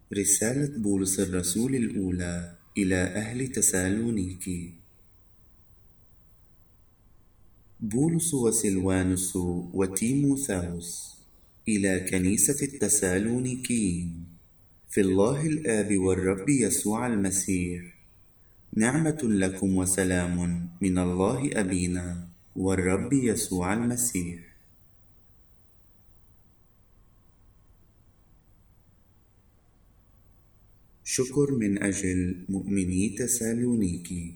رسالة بولس الرسول الأولى إلى أهل تسالونيكي. بولس وسلوانس وتيموثاوس إلى كنيسة التسالونيكيين في الله الآب والرب يسوع المسيح، نعمة لكم وسلام من الله أبينا والرب يسوع المسيح. شكر من أجل مؤمني تسالونيكي.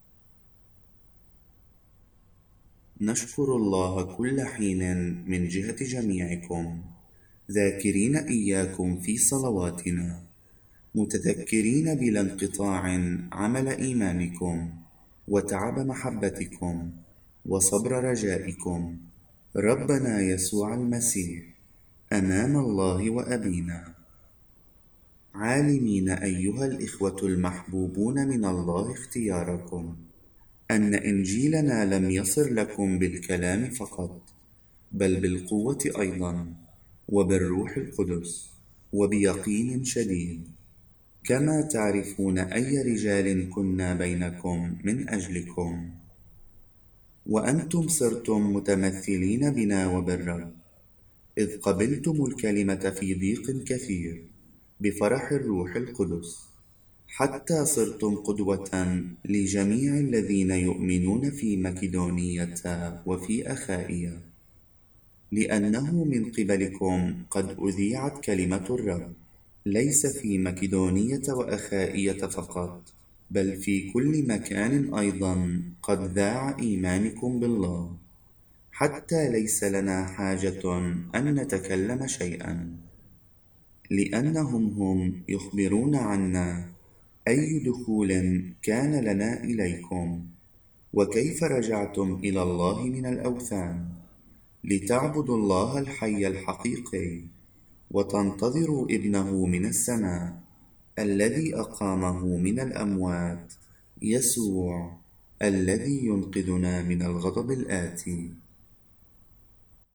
نشكر الله كل حين من جهة جميعكم، ذاكرين إياكم في صلواتنا، متذكرين بلا انقطاع عمل إيمانكم وتعب محبتكم وصبر رجائكم ربنا يسوع المسيح أمام الله وأبينا، عالمين أيها الإخوة المحبوبون من الله اختياركم أن إنجيلنا لم يصر لكم بالكلام فقط، بل بالقوة أيضا وبالروح القدس وبيقين شديد، كما تعرفون أي رجال كنا بينكم من أجلكم، وأنتم صرتم متمثلين بنا وبالرب، إذ قبلتم الكلمة في ضيق كثير بفرح الروح القدس، حتى صرتم قدوة لجميع الذين يؤمنون في مكدونية وفي أخائيا، لأنه من قبلكم قد أذيعت كلمة الرب، ليس في مكدونية وأخائية فقط، بل في كل مكان أيضا قد ذاع إيمانكم بالله، حتى ليس لنا حاجة أن نتكلم شيئا، لأنهم هم يخبرون عنا أي دخول كان لنا إليكم، وكيف رجعتم إلى الله من الأوثان لتعبدوا الله الحي الحقيقي، وتنتظروا ابنه من السماء الذي أقامه من الأموات، يسوع الذي ينقذنا من الغضب الآتي.